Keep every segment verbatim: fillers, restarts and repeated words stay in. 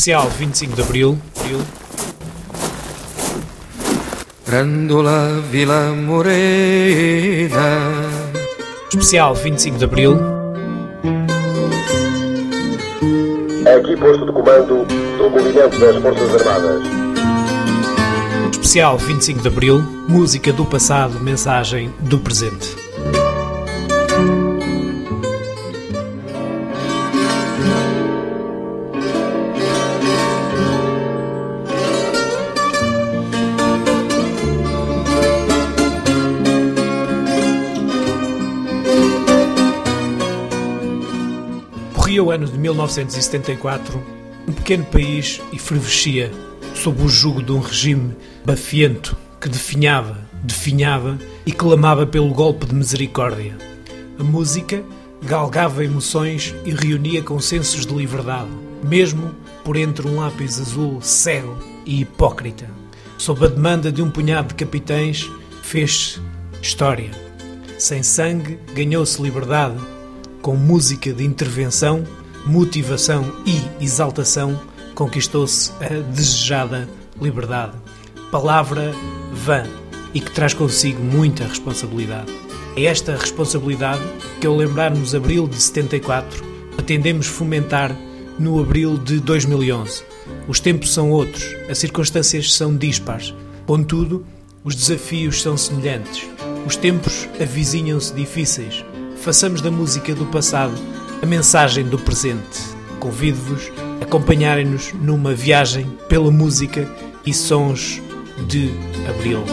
Especial vinte e cinco de Abril. Abril. Grândola Vila Morena. Especial vinte e cinco de Abril. Aqui posto de comando do movimento das Forças Armadas. Especial vinte e cinco de Abril. Música do passado, mensagem do presente. Corria o ano de mil novecentos e setenta e quatro, um pequeno país efervescia sob o jugo de um regime bafiento que definhava, definhava e clamava pelo golpe de misericórdia. A música galgava emoções e reunia consensos de liberdade, mesmo por entre um lápis azul cego e hipócrita. Sob a demanda de um punhado de capitães, fez-se história. Sem sangue, ganhou-se liberdade. Com música de intervenção, motivação e exaltação, conquistou-se a desejada liberdade. Palavra vã e que traz consigo muita responsabilidade. É esta responsabilidade que, ao lembrarmos abril de setenta e quatro, pretendemos fomentar no abril de dois mil e onze. Os tempos são outros, as circunstâncias são dispares. Contudo, os desafios são semelhantes. Os tempos avizinham-se difíceis. Façamos da música do passado a mensagem do presente. Convido-vos a acompanharem-nos numa viagem pela música e sons de Abril.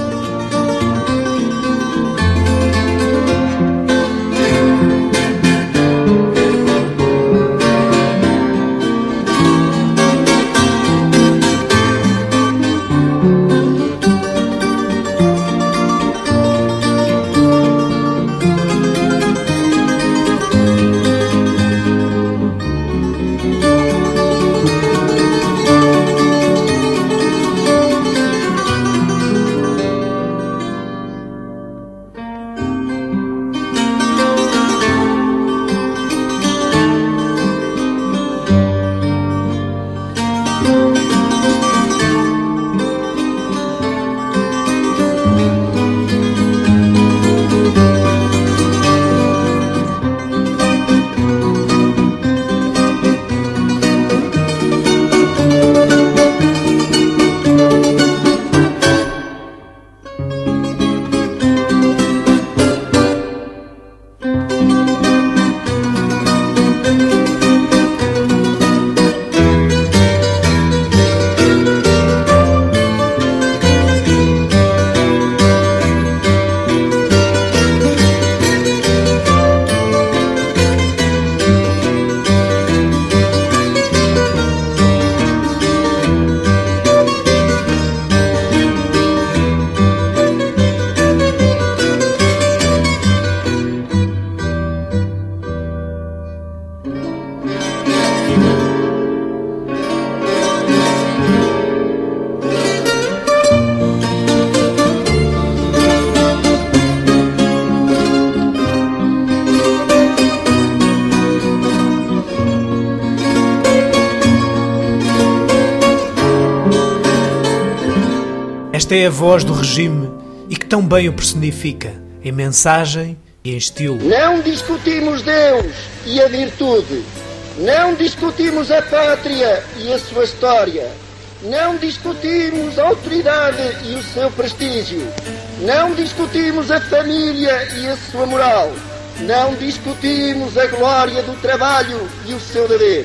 Esta é a voz do regime e que tão bem o personifica, em mensagem e em estilo. Não discutimos Deus e a virtude. Não discutimos a pátria e a sua história. Não discutimos a autoridade e o seu prestígio. Não discutimos a família e a sua moral. Não discutimos a glória do trabalho e o seu dever.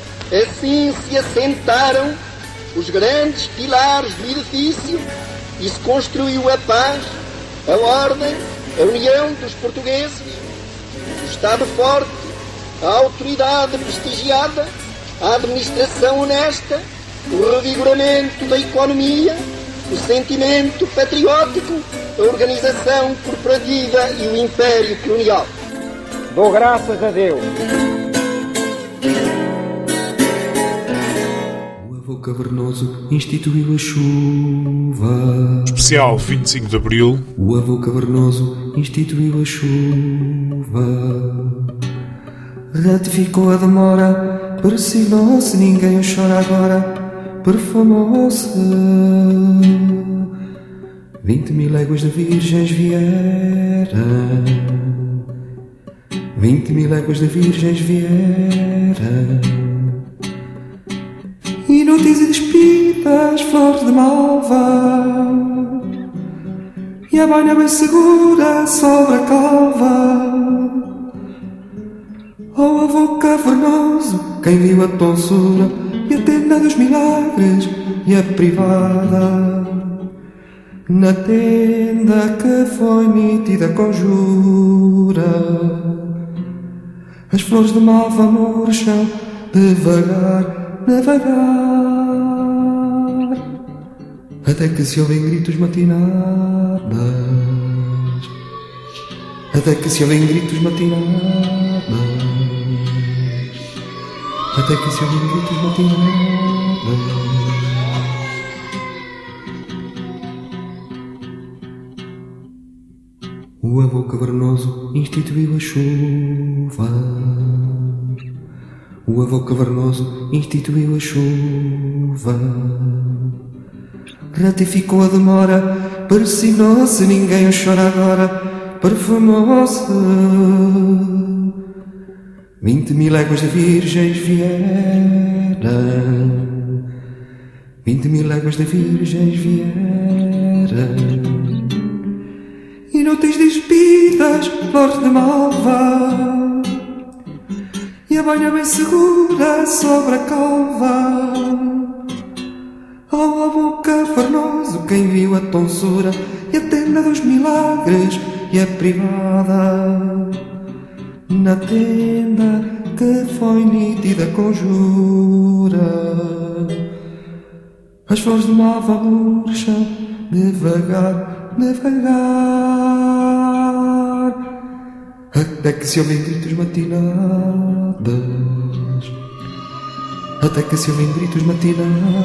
Assim se assentaram os grandes pilares do edifício e se construiu a paz, a ordem, a união dos portugueses, o Estado forte, a autoridade prestigiada, a administração honesta, o revigoramento da economia, o sentimento patriótico, a organização corporativa e o império colonial. Dou graças a Deus. O cavernoso instituiu a chuva. Especial vinte e cinco de Abril. O avô cavernoso instituiu a chuva. Ratificou a demora persignou-se, ninguém o chora agora, perfumou-se. Vinte mil léguas de virgens vieram, vinte mil léguas de virgens vieram, inúteis e despidas, flores de malva, e a banha bem segura sobre a calva. Oh, avô cavernoso, quem viu a tonsura e a tenda dos milagres e a privada, na tenda que foi nítida conjura, as flores de malva murcham devagar, devagar, até que se ouvem gritos matinadas, até que se ouvem gritos matinadas, até que se ouvem gritos matinadas. O avô cavernoso instituiu a chuva. O avô cavernoso instituiu a chuva. Ratificou a demora, persignou-se, ninguém o chora agora, perfumou-se. Vinte mil léguas de virgens vieram, vinte mil léguas de virgens vieram, inúteis despidas, flores de malva, e a banha bem segura sobre a calva. Oh, avô cavernoso, quem viu a tonsura e a tenda dos milagres e a privada, na tenda que foi nítida conjura, as flores de malva murcham devagar, devagar, até que se ouvem gritos matinadas, até que se ouvem gritos matinadas,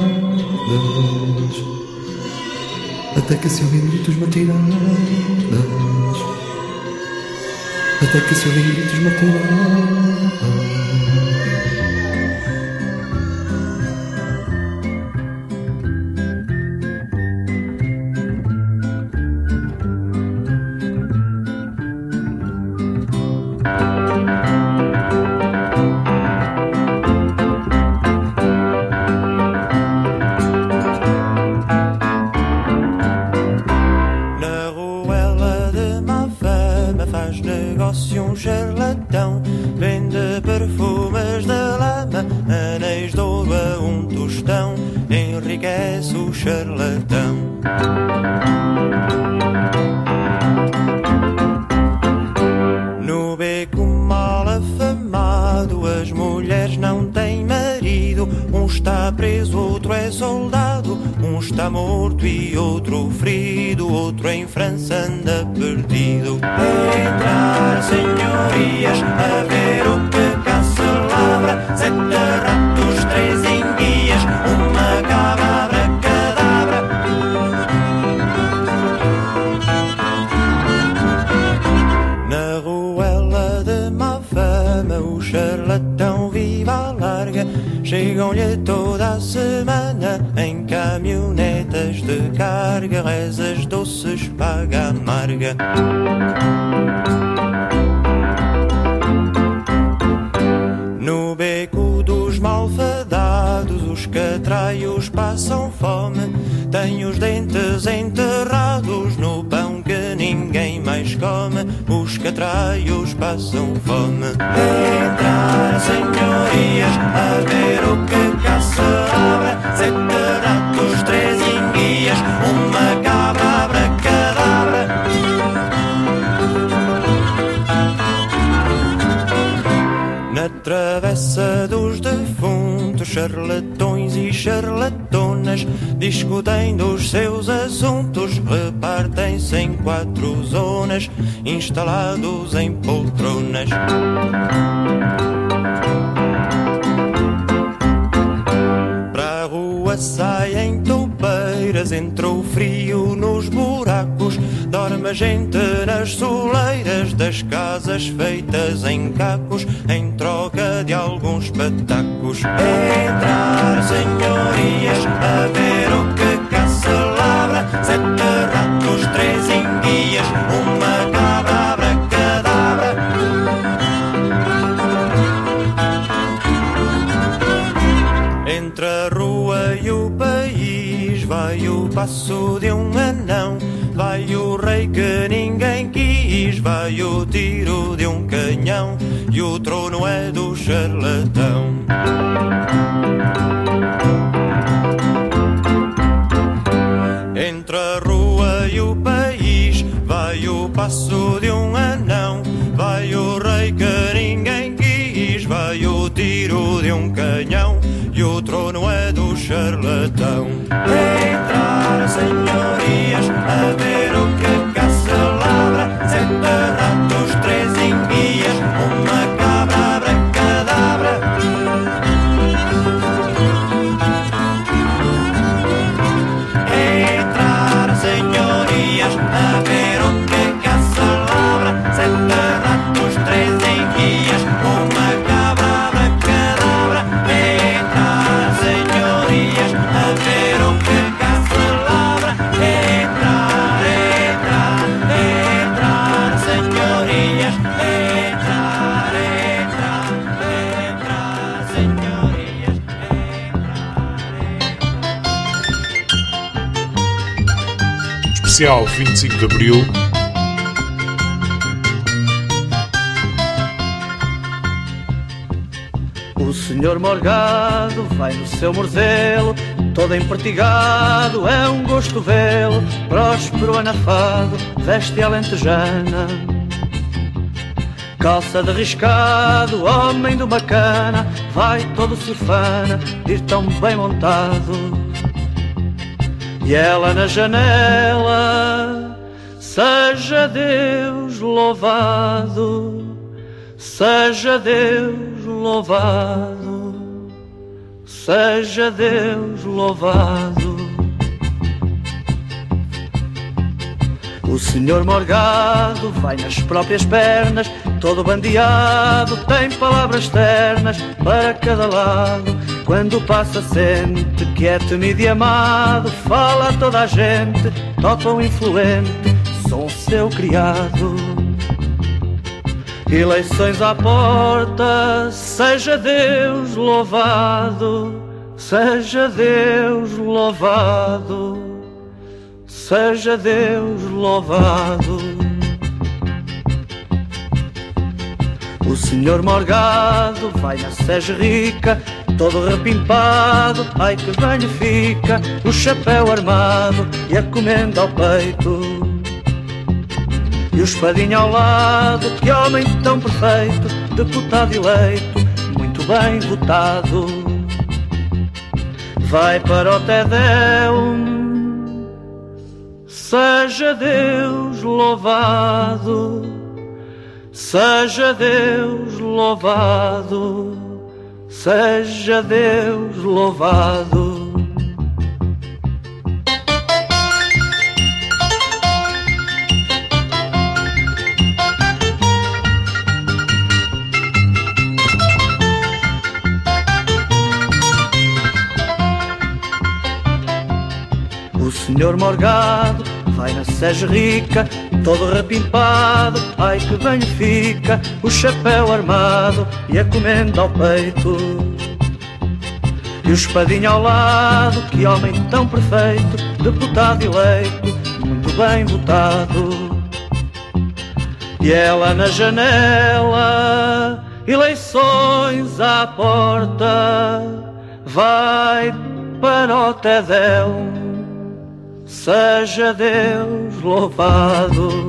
até que se ouvem gritos matinadas, até que se ouvem gritos matinadas. Um charlatão vende perfumes de lama, anéis de ouro a um tostão, enriquece o charlatão. No beco mal afamado as mulheres não têm marido, um está preso, outro é soldado, um está morto e outro ferido, outro em França anda perdido. Entrar, senhorias, a ver o que cá se labra, sete ratos, três enguias, uma cabra abracadabra. Na ruela de má fama o charlatão vive à larga, chegam-lhe toda a semana em caminhonetas de carga, rezas doces, paga amarga. No beco dos malfadados os catraios passam fome, têm os dentes enterrados no pão que ninguém mais come, os catraios passam fome. Entrar, senhorias, a ver o que cá se labra, sete ratos, três enguias, uma cabra abracadabra. Na travessa dos defuntos, charlatões e charlatonas discutem dos seus assuntos, repartem-se em quatro zonas, instalados em poltronas. Para a rua saem toupeiros madeiras, entra o frio nos buracos, dorme a gente nas soleiras das casas feitas em cacos, em troca de alguns patacos. Entrar, senhorias, a ver o que cá se labra, sete ratos, três enguias, uma cabra abracadabra. Entre a rua e o país vai o passo de um anão, vai o rei que ninguém quis, vai o tiro de um canhão, e o trono é do charlatão. Entre a rua e o país vai o passo de um anão, vai o rei que ninguém quis, vai o tiro de um canhão, e o trono é do charlatão. Entrar, senhorias, a ver o que cá se labra, sete ratos, três enguias, uma cabra abracadabra. Entrar, senhorias, a ver o que cá se labra, sete ratos, três enguias, uma cabra abracadabra. Entrar, senhorias, a ver o que cá se labra. Entrar, entrar, entrar, senhorias. Entrar, entrar, entrar, senhorias. Especial vinte e cinco de Abril. O senhor Morgado vai no seu morzelo, todo empertigado, é um gosto vê-lo. Próspero anafado, veste alentejana, calça de riscado, homem de uma cana, vai todo surfana, ir tão bem montado. E ela na janela, seja Deus louvado, seja Deus louvado, seja Deus louvado. O senhor Morgado vai nas próprias pernas, todo bandeado, tem palavras ternas para cada lado. Quando passa sente que é temido e amado, fala a toda a gente, toca o influente, sou seu criado. Eleições à porta, seja Deus louvado, seja Deus louvado, seja Deus louvado. O senhor Morgado vai na Sege Rica, todo repimpado, ai que bem fica, o chapéu armado e a comenda ao peito, e o espadinho ao lado, que homem tão perfeito, deputado eleito, muito bem votado. Vai para o Tedeum, seja Deus louvado, seja Deus louvado, seja Deus louvado. O senhor Morgado vai na Sege Rica, todo repimpado, ai que bem fica, o chapéu armado e a comenda ao peito, e o espadinho ao lado, que homem tão perfeito, deputado eleito, muito bem votado. E ela na janela, eleições à porta, vai para o Tedeum, seja Deus louvado.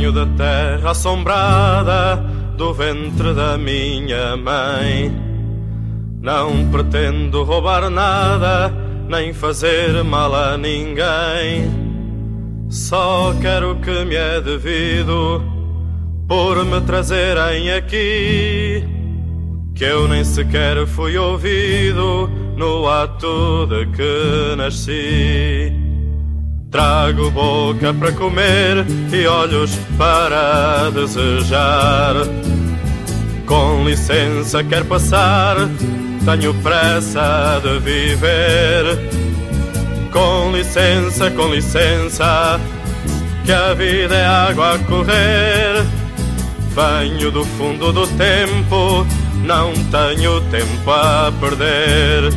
Venho da terra assombrada do ventre da minha mãe. Não pretendo roubar nada, nem fazer mal a ninguém. Só quero o que me é devido por me trazerem aqui, que eu nem sequer fui ouvido no ato de que nasci. Trago boca para comer e olhos para desejar. Com licença, quero passar, tenho pressa de viver. Com licença, com licença, que a vida é água a correr. Venho do fundo do tempo, não tenho tempo a perder.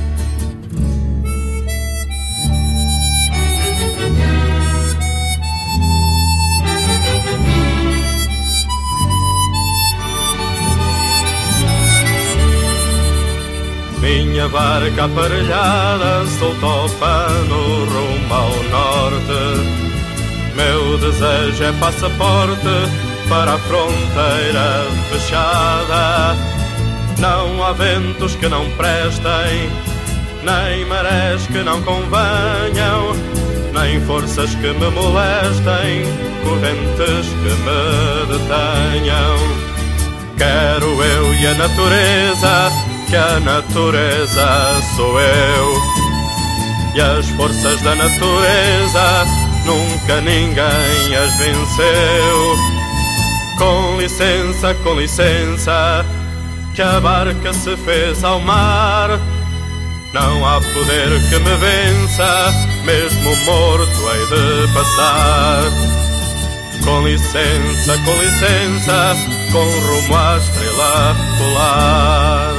Minha barca aparelhada soltou o pano rumo ao norte. Meu desejo é passaporte para a fronteira fechada. Não há ventos que não prestem, nem marés que não convenham, nem forças que me molestem, correntes que me detenham. Quero eu e a natureza, que a natureza sou eu, e as forças da natureza nunca ninguém as venceu. Com licença, com licença, que a barca se fez ao mar. Não há poder que me vença, mesmo morto hei de passar. Com licença, com licença, com rumo à estrela polar.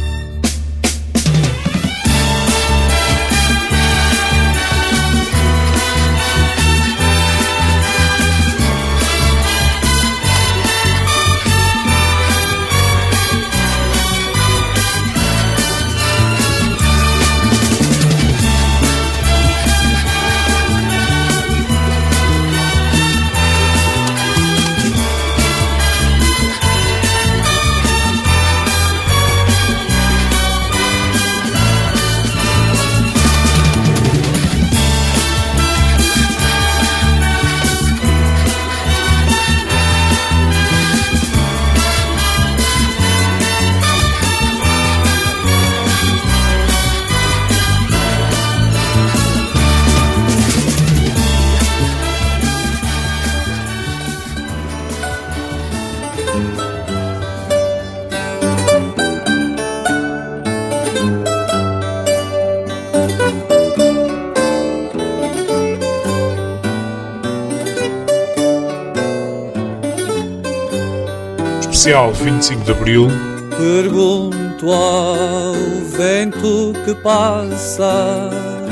Especial vinte e cinco de Abril. Pergunto ao vento que passa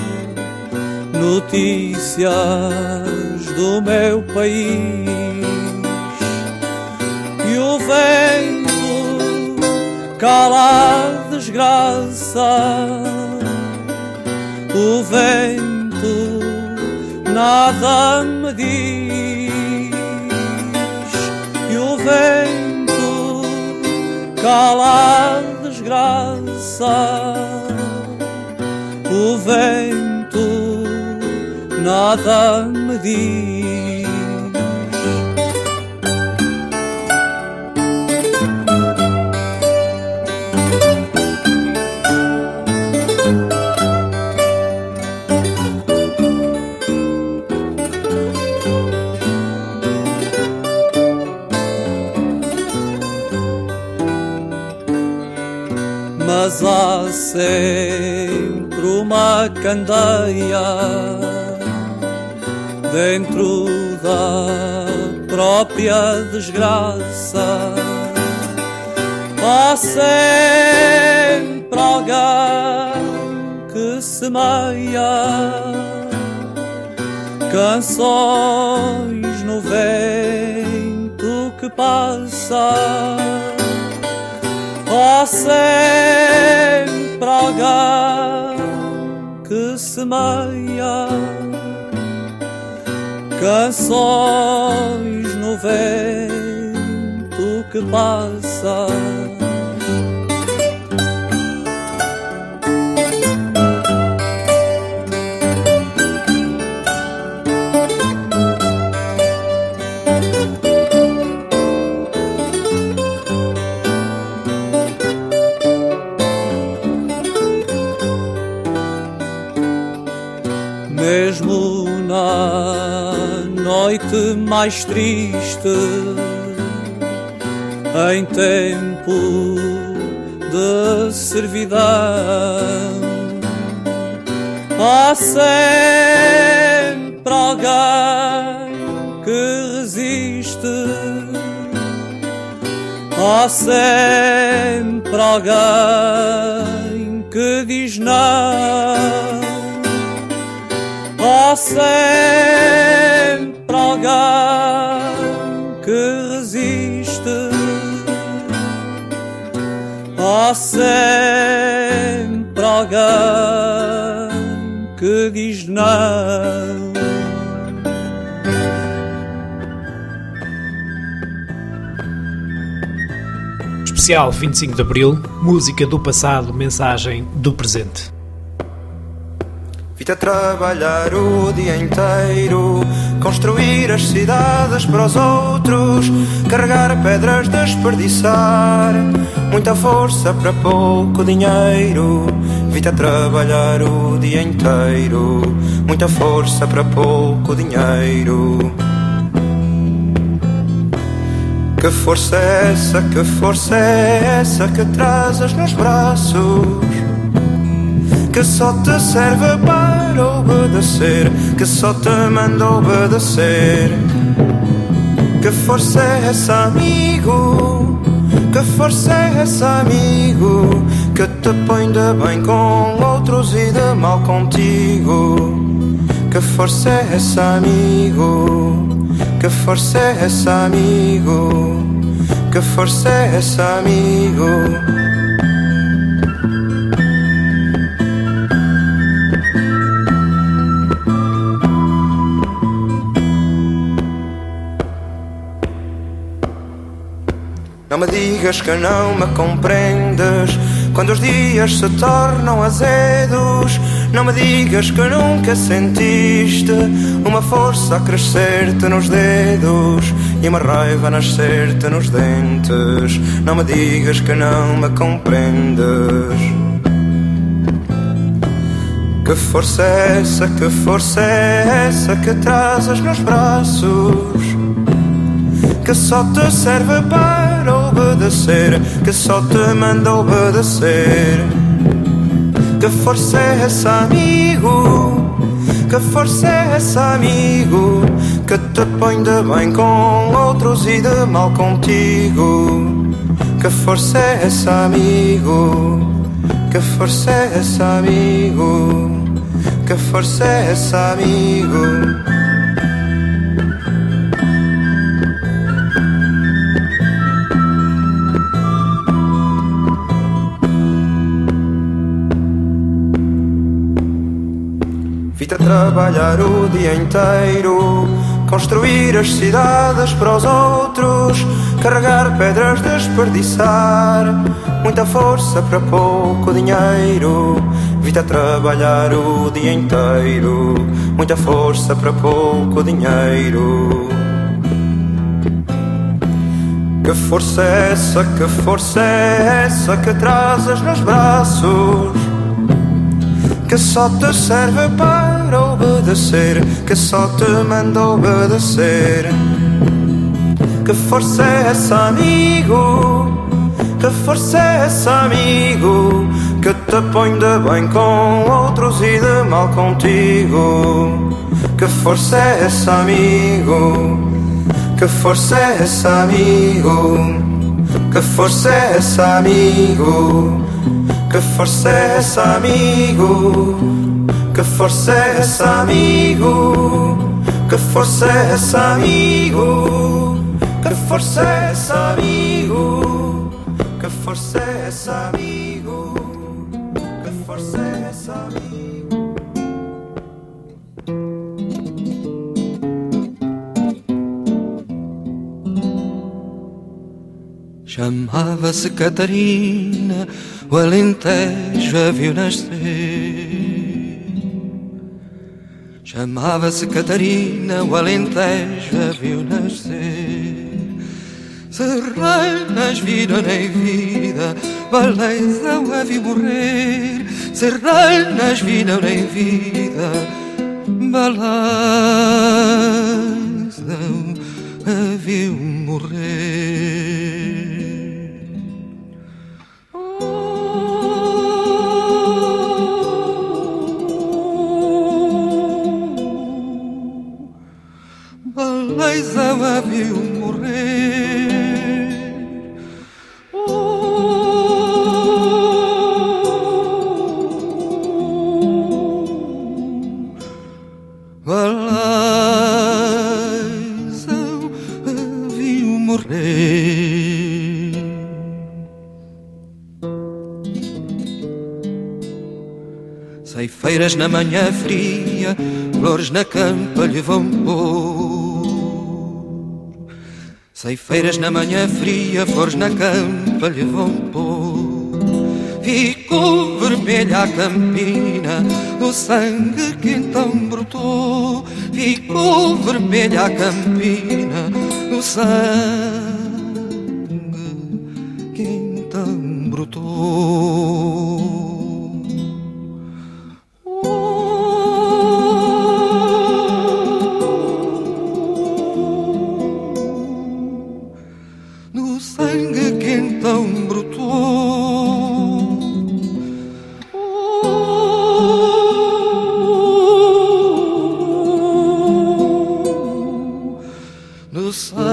notícias do meu país, e o vento cala a desgraça. O vento nada me diz, e o vento cala a desgraça. O vento nada me diz. Mas há sempre uma candeia dentro da própria desgraça. Há sempre alguém que semeia canções no vento que passa. Há sempre alguém que semeia canções no vento que passa. Mesmo na noite mais triste, em tempo de servidão, há sempre alguém que resiste, há sempre alguém que diz não. Há sempre alguém que resiste, há sempre alguém que diz não. Especial vinte e cinco de Abril, música do passado, mensagem do presente. Vim a trabalhar o dia inteiro, construir as cidades para os outros, carregar pedras, desperdiçar muita força para pouco dinheiro. Vim a trabalhar o dia inteiro, muita força para pouco dinheiro. Que força é essa, que força é essa que trazes nos braços, que só te serve para obedecer, que só te manda obedecer? Que força é essa, amigo? Que força é essa, amigo? Que te põe de bem com outros e de mal contigo? Que força é essa, amigo? Que força é essa, amigo? Que força é essa, amigo? Não me digas que não me compreendes quando os dias se tornam azedos. Não me digas que nunca sentiste uma força a crescer-te nos dedos e uma raiva a nascer-te nos dentes. Não me digas que não me compreendes. Que força é essa, que força é essa que trazes nos braços, que só te serve para obedecer, que só te manda obedecer? Que força é essa, amigo? Que força é essa, amigo? Que te põe de bem com outros e de mal contigo? Que força é essa, amigo? Que força é essa, amigo? Que força é essa, amigo? Vim-te a trabalhar o dia inteiro, construir as cidades para os outros, carregar pedras, desperdiçar muita força para pouco dinheiro. Vim-te a trabalhar o dia inteiro, muita força para pouco dinheiro. Que força é essa, que força é essa que trazes nos braços, que só te serve para obedecer, que só te manda obedecer? Que força é essa, amigo? Que força é essa, amigo? Que te põe de bem com outros e de mal contigo? Que força é essa, amigo? Que força é essa, amigo? Que força é essa, amigo? Que força é essa, amigo? Que força é essa, amigo? Que força é essa, amigo? Que força é essa, amigo? Que força é essa, amigo? Que força é essa, amigo? Chamava-se Catarina, o Alentejo a viu nascer. Chamava-se Catarina, o Alentejo a viu nascer. Serranas viram em vida, Baleizão a viu morrer. Serranas viram em vida, Baleizão a viu morrer. Baleizão a viu morrer. Oh, Baleizão a viu morrer. Ceifeiras na manhã fria, flores na campa lhe vão pôr. Ceifeiras na manhã fria, flores na campa lhe vão pôr. Ficou vermelha a campina do sangue que então brotou. Ficou vermelha a campina do sangue que então brotou. Sangue que então brotou. Oh, do sangue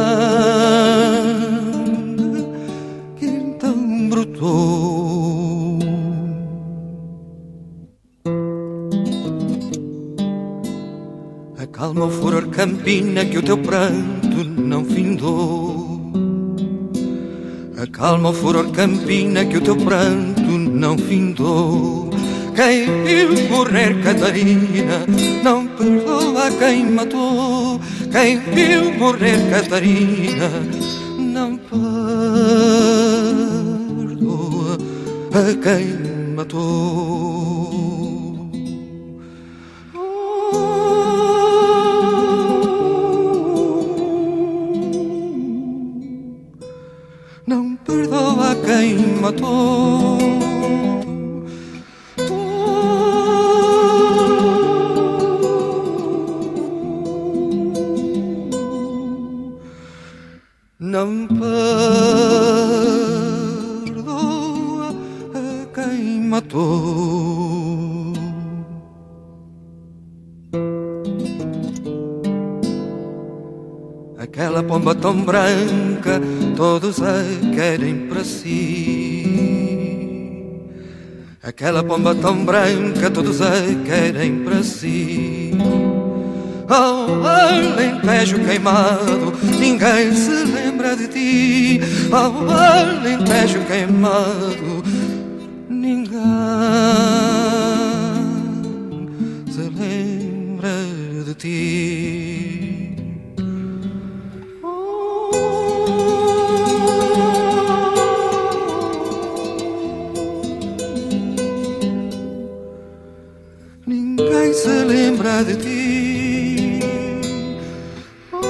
que então brotou. Acalma o furor campina que o teu pranto não findou. Acalma o furor campina que o teu pranto não findou. Quem viu morrer Catarina não perdoa quem matou. Quem viu morrer Catarina não perdoa a quem matou. Não perdoa quem matou. Não perdoa a quem matou. Aquela pomba tão branca, todos a querem para si. Aquela pomba tão branca, todos a querem para si. Ao Alentejo queimado, ninguém se lembra de ti. Ao Alentejo queimado, ninguém se lembra de ti. Ninguém se lembra de ti. Oh,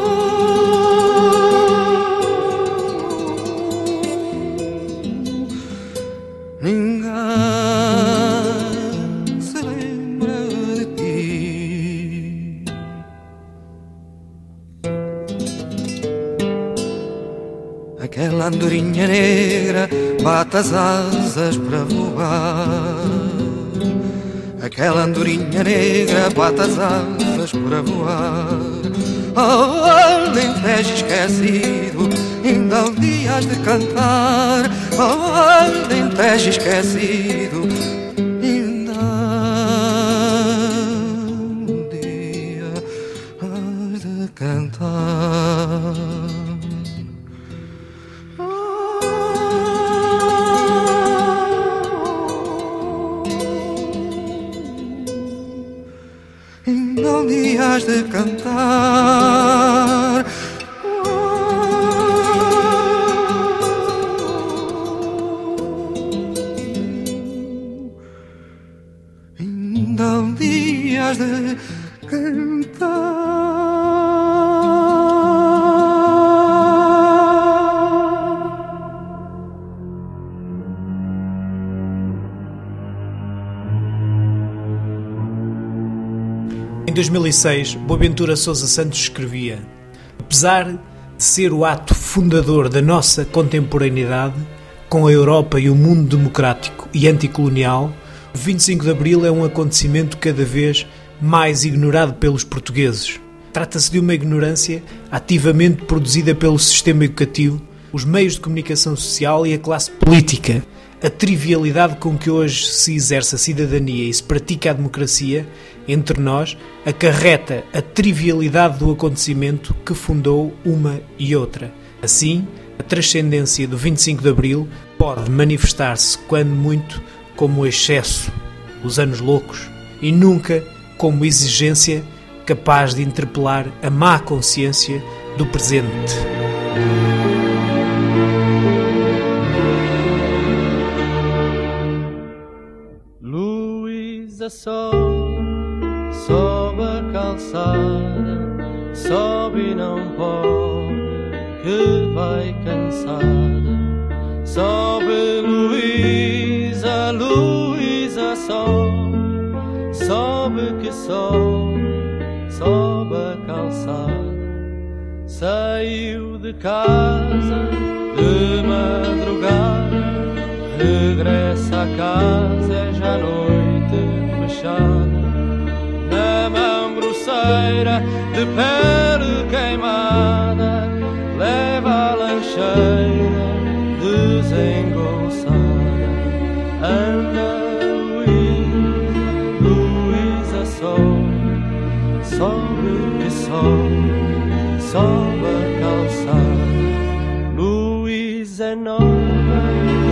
ninguém se lembra de ti. Aquela andorinha negra bate as asas para voar. Aquela andorinha negra bate as asas para voar. Oh, Alentejo esquecido, ainda um dia has de cantar. Oh, Alentejo esquecido, ainda um dia has de cantar. Não dias de cantar. Oh, ainda um dia has de cantar. Em dois mil e seis, Boaventura Sousa Santos escrevia: apesar de ser o ato fundador da nossa contemporaneidade, com a Europa e o mundo democrático e anticolonial, o vinte e cinco de Abril é um acontecimento cada vez mais ignorado pelos portugueses. Trata-se de uma ignorância ativamente produzida pelo sistema educativo, os meios de comunicação social e a classe política. A trivialidade com que hoje se exerce a cidadania e se pratica a democracia entre nós acarreta a trivialidade do acontecimento que fundou uma e outra. Assim, a transcendência do vinte e cinco de Abril pode manifestar-se, quando muito, como excesso, os anos loucos, e nunca como exigência capaz de interpelar a má consciência do presente. Luísa sobe, sobe a calçada, sobe e não pode, que vai cansada. Sobe Luísa, Luísa sobe, sobe que sobe, sobe a calçada. Saiu de casa de madrugada, regressa a casa já noite fechada. Na mão grosseira de pele queimada, leva a lancheira desengolçada. Anda Luísa, Luísa sobe, sobe que sobe, sobe a calçada. Luísa é nova,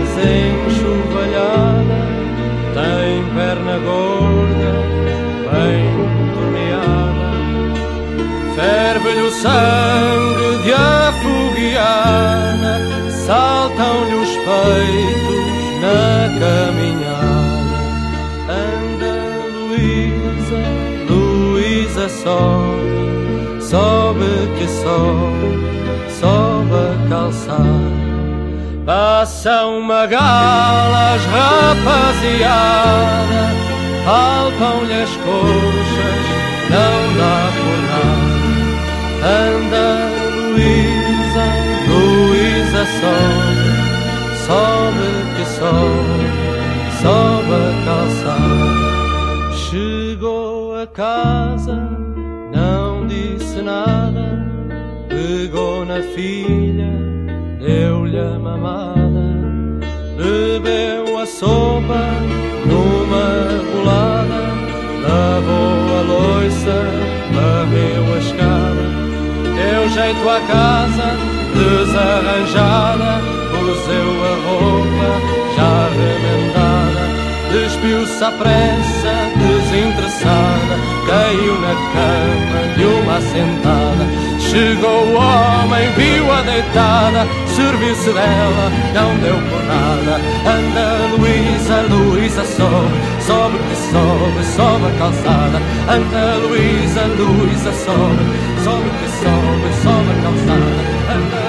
desenxovalhada, tem perna gorda, bem torneada. Ferve-lhe o sangue de afogueada, saltam-lhe os peitos na caminhada. Anda Luísa, Luísa sobe, sobe que sobe, sobe a calçada. Passam magalas, rapaziada, palpam-lhe as coxas, não dá por nada. Anda Luísa, Luísa sobe, sobe que sobe, sobe a calçada. Chegou a casa, não disse nada, pegou na filha, deu-lhe a mamada, bebeu a sopa numa bolada, lavou a loiça, varreu a escada, deu jeito à casa desarranjada, cozeu a roupa já remendada, despiu-se à pressa desinteressada, caiu na cama de uma assentada. Chegou o homem, viu-a deitada, serviu-se dela, não deu por nada. Anda Luísa, Luísa sobe, sobe que sobe, sobe a calçada. Anda Luísa, Luísa sobe, sobe que sobe, sobe a calçada. Anda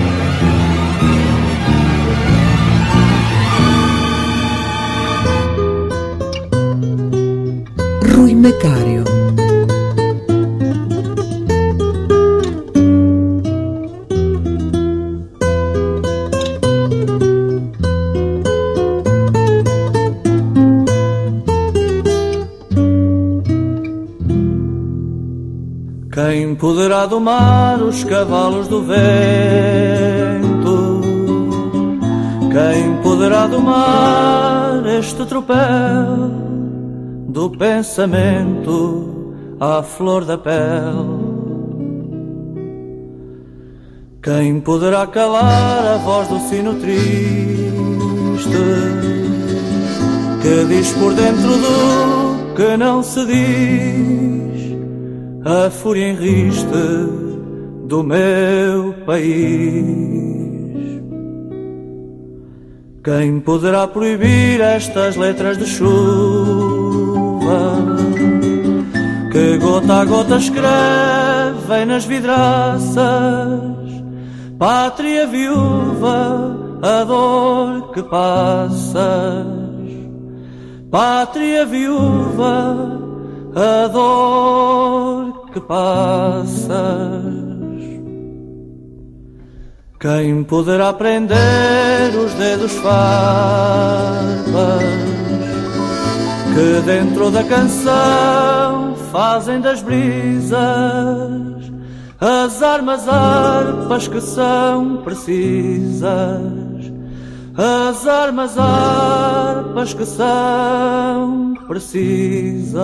Rui Macário. Quem poderá domar os cavalos do vento? Quem poderá domar este tropel do pensamento à flor da pele? Quem poderá calar a voz do sino triste que diz por dentro do que não se diz a fúria em riste do meu país? Quem poderá proibir estas letras de chuva que gota a gota escrevem nas vidraças. Pátria viúva, a dor que passas. Pátria viúva, a dor que passas. Quem poderá prender os dedos farpas que dentro da canção fazem das brisas as armas harpas que são precisas. As armas harpas que são precisas.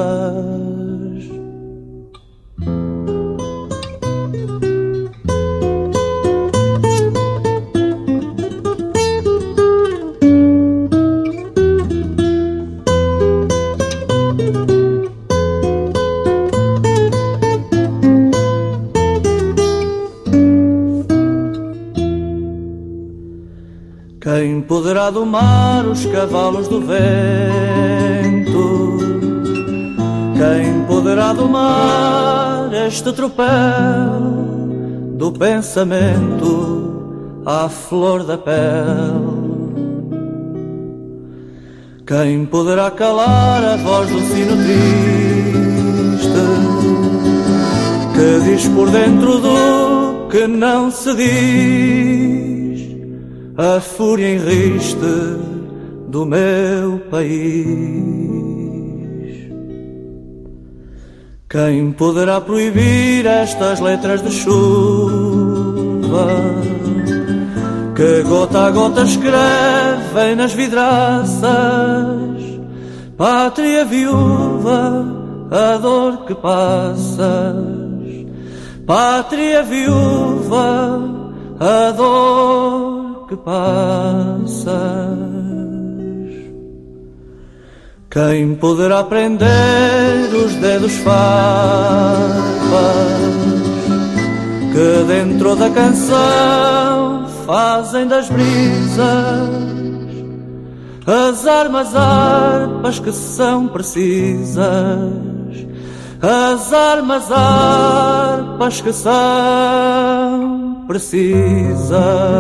Quem poderá domar os cavalos do vento? Quem poderá domar este tropel do pensamento à flor da pele? Quem poderá calar a voz do sino triste que diz por dentro do que não se diz a fúria em riste do meu país? Quem poderá proibir estas letras de chuva que gota a gota escrevem nas vidraças? Pátria viúva, a dor que passas. Pátria viúva, a dor que passas. Quem poderá prender os dedos farpas que dentro da canção fazem das brisas as armas harpas que são precisas. As armas harpas que são precisas.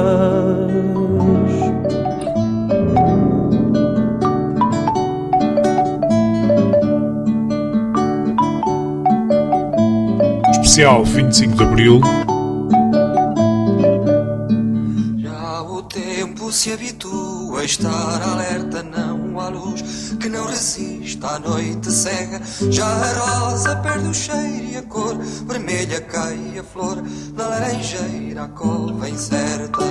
Especial vinte e cinco de Abril. Já o tempo se habitua a estar alerta, não há luz que não resista à noite cega. Já a rosa perde o cheiro e a cor vermelha cai a flor da laranjeira, a cova incerta.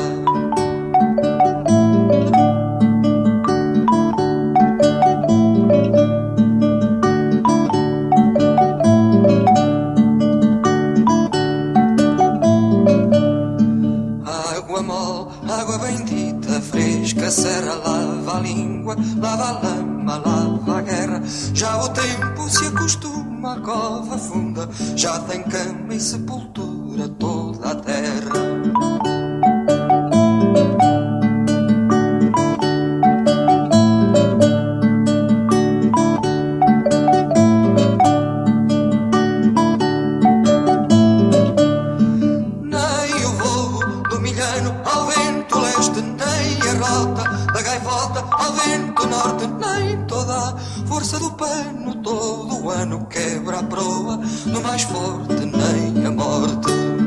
Serra lava a língua, lava a lama, lava a guerra. Já o tempo se acostuma à cova funda, já tem cama e sepultura toda a terra. Quebra a proa no mais forte, nem a morte.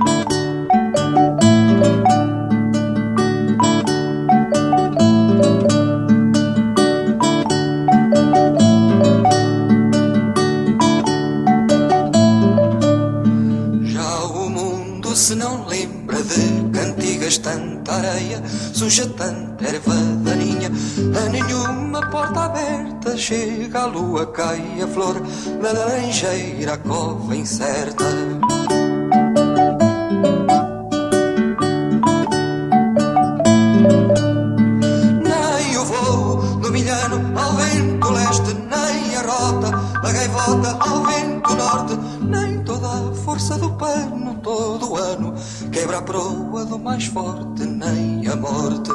Já o mundo se não lembra de cantigas, tanta areia, suja tanta erva daninha. A nenhuma porta aberta chega a lua, cai a flor da laranjeira, a cova incerta. Nem o voo do milhano ao vento leste, nem a rota da gaivota ao vento norte, nem toda a força do pano todo o ano quebra a proa do mais forte, nem a morte.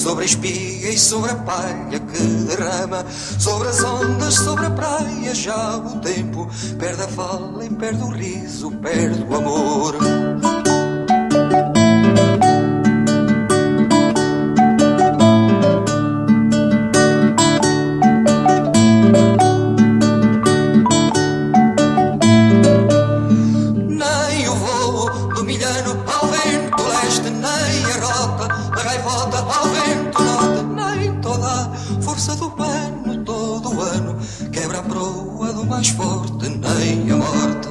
sobre a espiga e sobre a palha que derrama, sobre as ondas, sobre a praia. Já o tempo perde a fala e perde o riso, perde o amor. Mais forte nem a morte.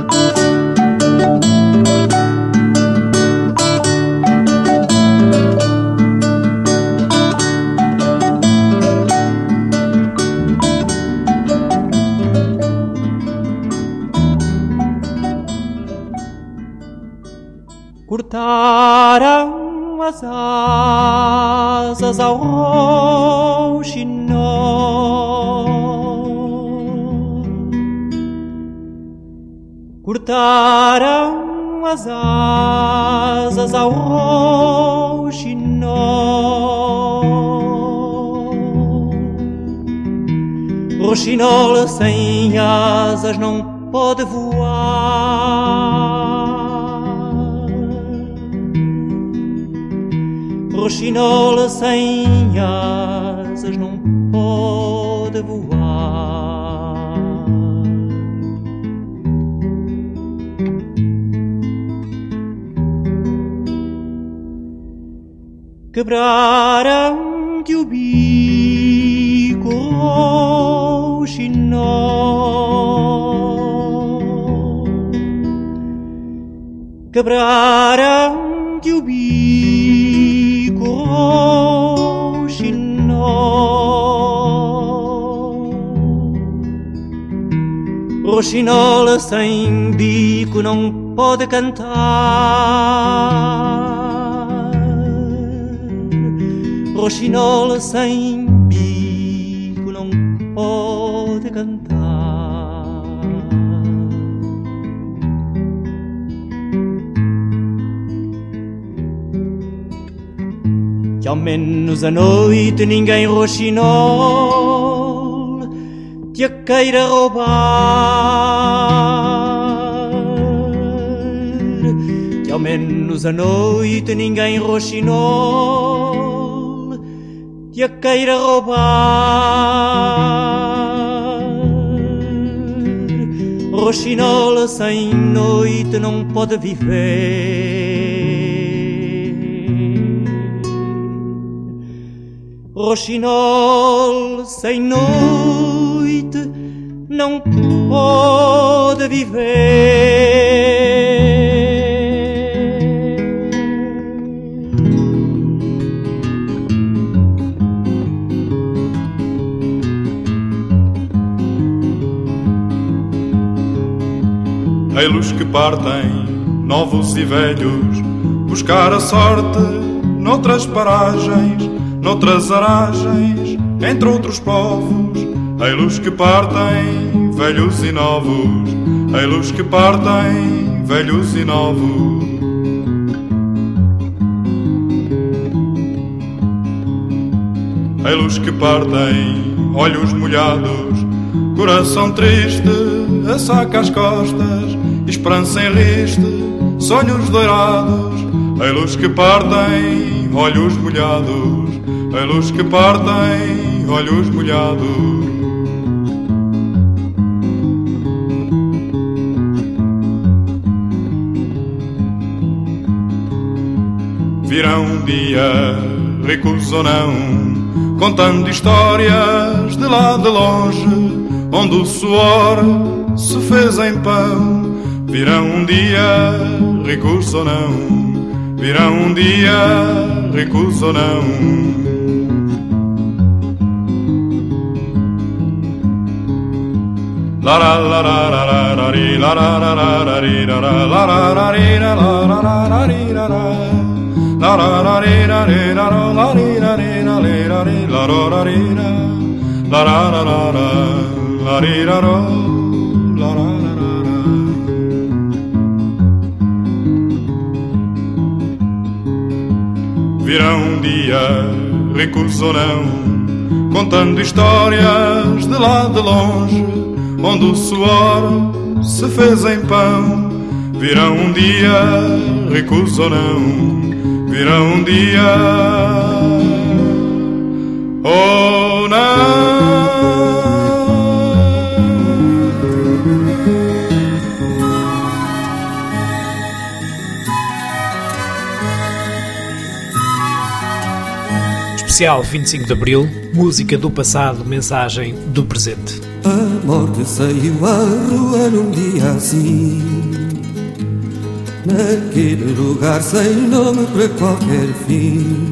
Cortaram as asas ao rouxinol, cortaram as asas ao rouxinol. Rouxinol sem asas não pode voar. Rouxinol sem asas não pode voar. Quebraram-te o bico, rouxinol. Quebraram-te o bico, rouxinol. Rouxinol sem bico não pode cantar. Rouxinol sem bico não pode cantar. Que ao menos à noite ninguém rouxinol te a queira roubar. Que ao menos à noite ninguém rouxinol te a queira roubar. Rouxinol sem noite não pode viver. Rouxinol sem noite não pode viver. Ei-los que partem, novos e velhos, buscar a sorte noutras paragens, noutras aragens, entre outros povos. Ei-los que partem, velhos e novos, ei-los que partem, velhos e novos. Ei-los que partem, olhos molhados, coração triste, a saca às costas, esperança em riste, sonhos doirados. Ei-los que partem, olhos molhados, ei-los que partem, olhos molhados. Virão um dia, ricos ou não, contando histórias de lá de longe, onde o suor se fez em pão. Virão um dia, ricos ou não, virão um dia, ricos ou não. La la la la la la la la la la la la la la la Virão um dia, recuso não, contando histórias de lá de longe, onde o suor se fez em pão. Virão um dia, recuso ou não, virão um dia, ou não. Especial vinte e cinco de Abril, música do passado, mensagem do presente. A morte saiu à rua num dia assim, naquele lugar sem nome para qualquer fim.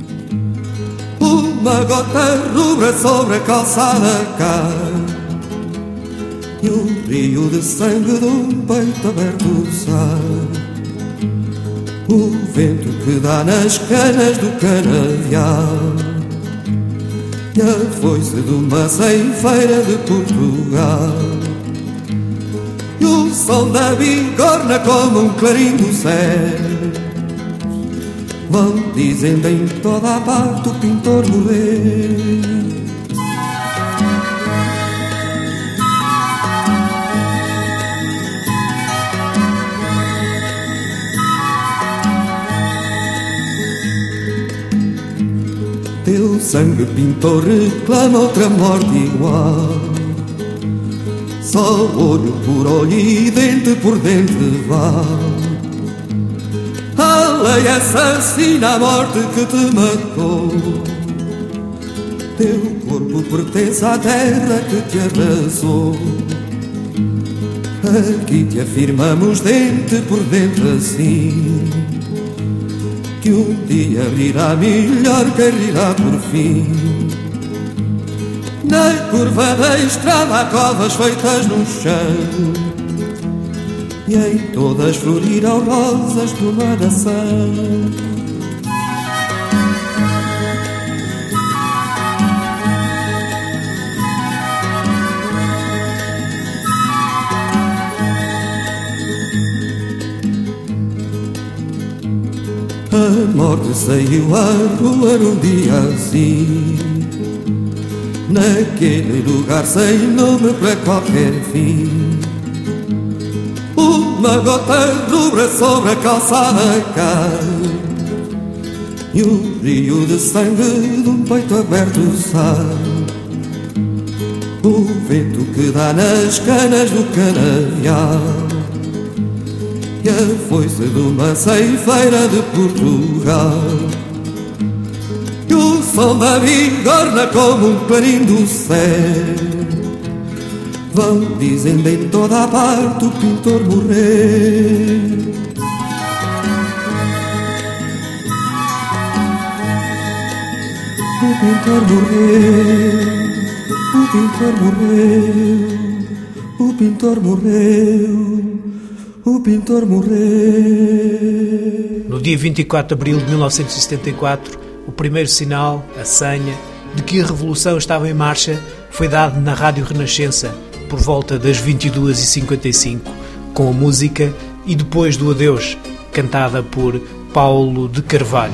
Uma gota rubra sobre a calçada cai, e um rio de sangue de um peito aberto sai. O vento que dá nas canas do canavial, e a foice de uma ceifeira de Portugal, e o som da bigorna como um clarim do céu. Vão dizendo em toda a parte o pintor morreu. Teu sangue pintor reclama outra morte igual, só olho por olho e dente por dente vale. A lei assassina a morte que te matou, teu corpo pertence à terra que te arrasou. Aqui te afirmamos dente por dente assim, que um dia rirá melhor que rirá por fim. Na curva da estrada há covas feitas no chão, e em todas florirão rosas do nadação. A morte saiu à rua num dia assim, naquele lugar sem nome para qualquer fim. Uma gota rubra sobre a calçada cai, e um rio de sangue de um peito aberto sai. O vento que dá nas canas do canavial, e a foice de uma ceifeira de Portugal, e o som da bigorna como um clarim do céu. Vão dizendo em toda a parte o pintor morreu. O pintor morreu, o pintor morreu, o pintor morreu, o pintor morreu. No dia vinte e quatro de abril de mil novecentos e setenta e quatro, o primeiro sinal, a senha, de que a revolução estava em marcha foi dado na Rádio Renascença por volta das vinte e duas e cinquenta e cinco, com a música E Depois do Adeus, cantada por Paulo de Carvalho.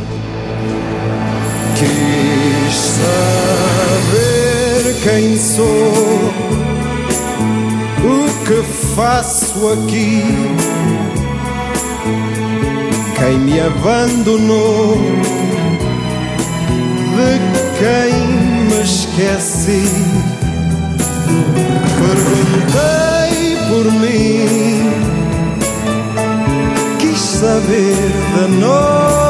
Quis saber quem sou, o que faço aqui, quem me abandonou, de quem me esqueci. Perguntei por mim, quis saber de nós,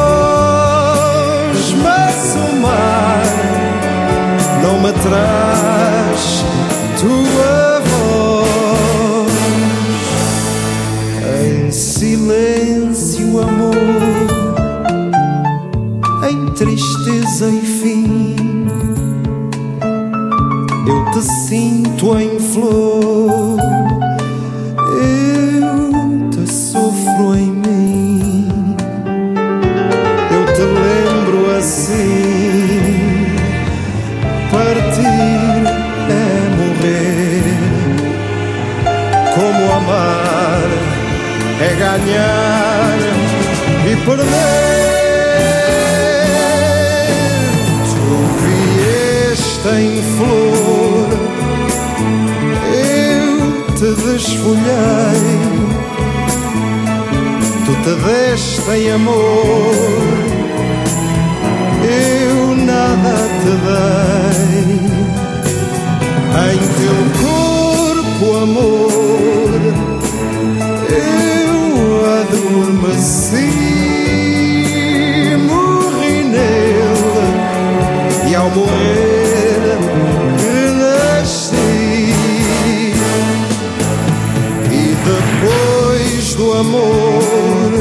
mas o mar não me traz tua voz. Em silêncio, amor, em tristeza e fim, eu te sinto em flor, eu te sofro em mim. Eu te lembro assim, partir é morrer. Como amar é ganhar e perder. Tu em flor, eu te desfolhei, tu te deste em amor, eu nada te dei. Em teu corpo, amor, eu adormeci, morri nele e ao morrer renasci. E depois do amor,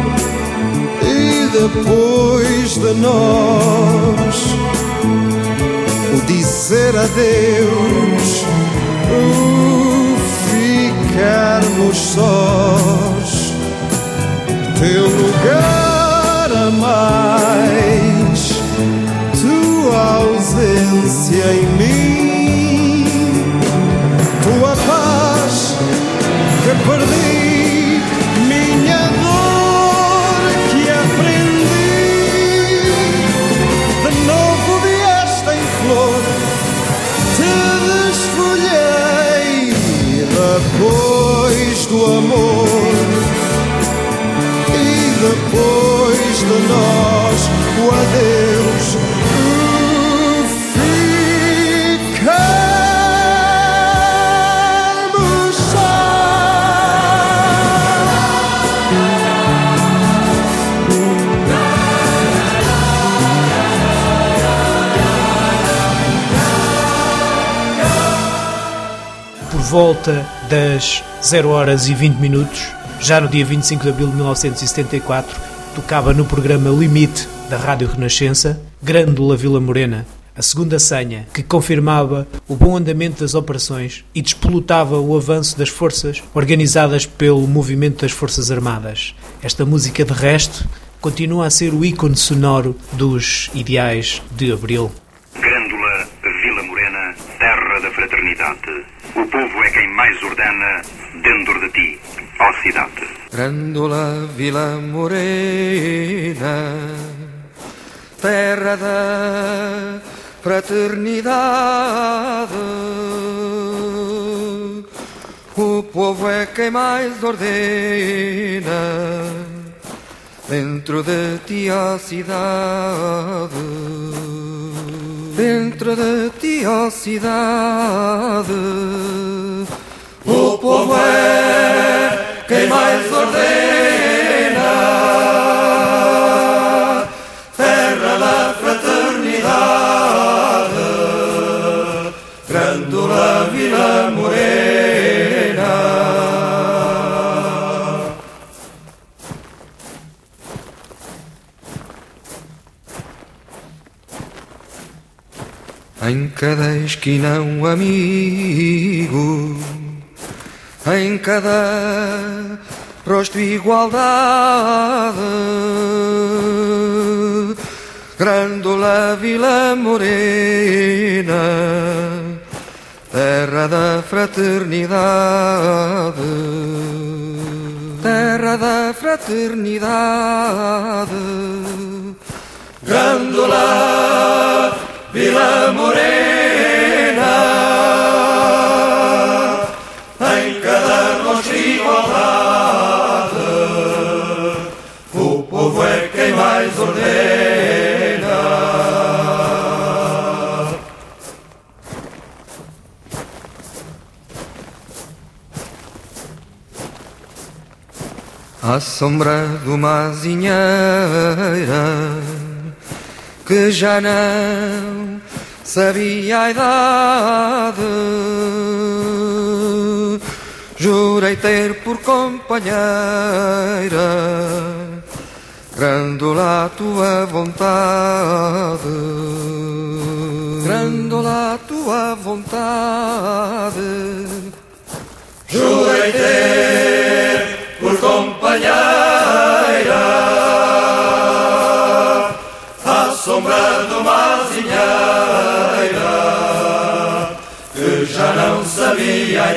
e depois de nós, o dizer adeus, o ficarmos sós, teu lugar a mais, tua ausência em mim, tua paz que perdi, minha dor que aprendi, de novo vieste em flor, te desfolhei. Depois do amor e depois de nós, o adeus, o ficarmos Por volta das zero horas e vinte minutos, já no dia vinte e cinco de abril de mil novecentos e setenta e quatro, tocava no programa Limite da Rádio Renascença, Grândola Vila Morena, a segunda senha que confirmava o bom andamento das operações e despolutava o avanço das forças organizadas pelo movimento das Forças Armadas. Esta música, de resto, continua a ser o ícone sonoro dos ideais de Abril. Grândola Vila Morena, terra da fraternidade. O povo é quem mais ordena dentro de ti, ó cidade. Grândola Vila Morena, terra da fraternidade. O povo é quem mais ordena dentro de ti, ó cidade. Dentro de ti, ó cidade, o povo é quem mais ordena, terra da fraternidade, Grândola Vila Morena. Em cada esquina um amigo, em cada rosto igualdade, Grândola Vila Morena, terra da fraternidade, terra da fraternidade, Grândola Vila Morena, em cada rosto igualdade, o povo é quem mais ordena. À sombra de uma azinheira que já não sabia a idade, jurei ter por companheira Grândola a tua vontade, Grândola a tua vontade, jurei ter por companheira sombra de uma azinheira que já não sabia a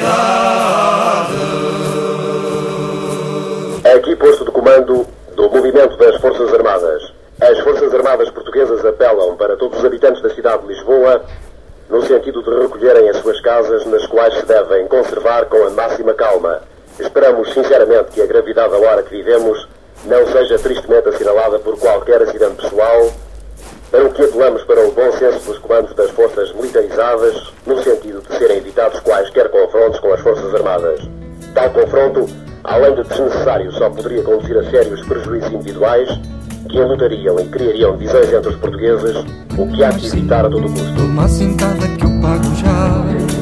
idade. Aqui posto de comando do movimento das Forças Armadas. As Forças Armadas portuguesas apelam para todos os habitantes da cidade de Lisboa no sentido de recolherem as suas casas, nas quais se devem conservar com a máxima calma. Esperamos sinceramente que a gravidade da hora que vivemos não seja tristemente assinalada por qualquer acidente pessoal, para o que apelamos para o bom senso dos comandos das forças militarizadas, no sentido de serem evitados quaisquer confrontos com as forças armadas. Tal confronto, além de desnecessário, só poderia conduzir a sérios prejuízos individuais, que enlutariam e criariam divisões entre os portugueses, o que há que evitar a todo custo. Uma sentada que eu pago já.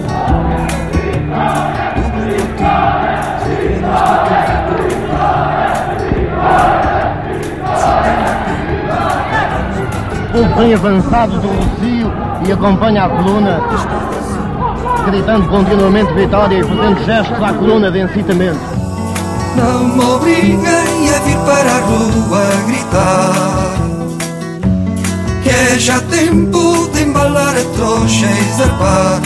O povo bem avançado do Lucio e acompanha a coluna, gritando continuamente vitória e fazendo gestos à coluna de incitamento. Não me obriguem a vir para a rua gritar, que é já tempo de embalar a trouxa e zarpar.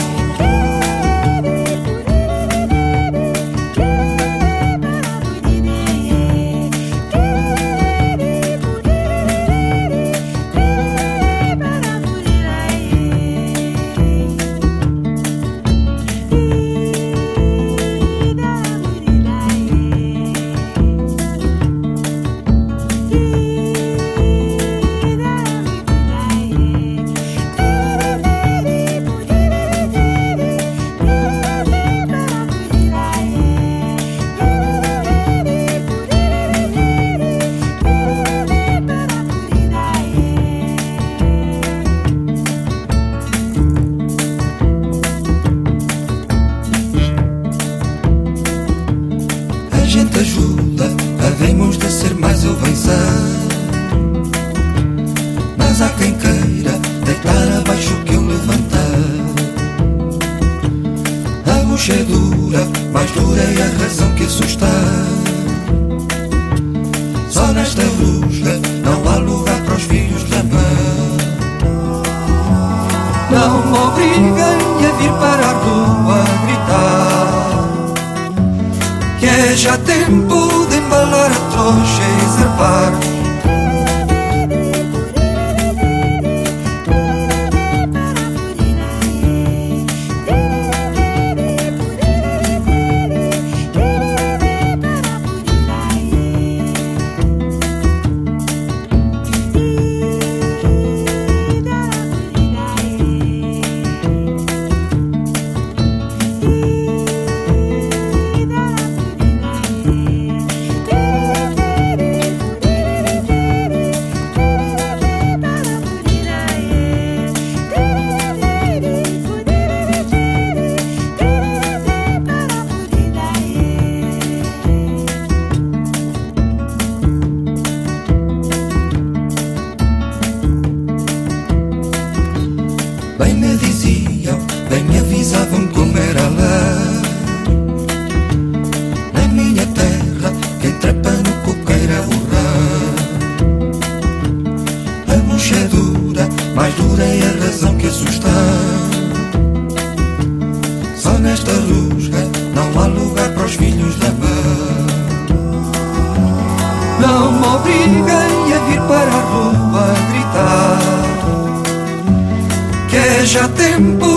Já tempo